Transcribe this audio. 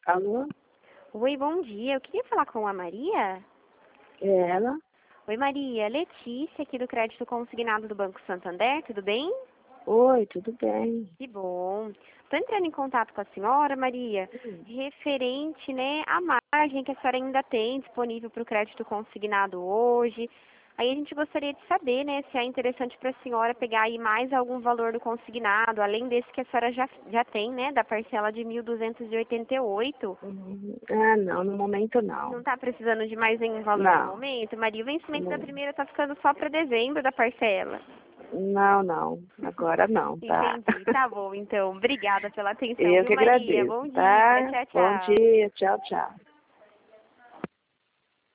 Alô? Oi, bom dia. Eu queria falar com a Maria. É ela? Oi, Maria. Letícia, aqui do Crédito Consignado do Banco Santander, tudo bem? Oi, tudo bem? Que bom. Estou entrando em contato com a senhora, Maria, referente, né, à margem que a senhora ainda tem disponível para o crédito consignado hoje. Aí a gente gostaria de saber, né, se é interessante para a senhora pegar aí mais algum valor do consignado, além desse que a senhora já tem, né, da parcela de 1.288. Ah, não, no momento Não não. está precisando de mais nenhum valor no Não, momento, Maria? O vencimento da não, primeira está ficando só para dezembro da parcela. não. Agora não, tá? Entendi. Tá bom, então. Obrigada pela atenção, Eu viu, que Maria? agradeço, Bom dia. tá? Tchau, Bom tchau. dia, tchau, tchau.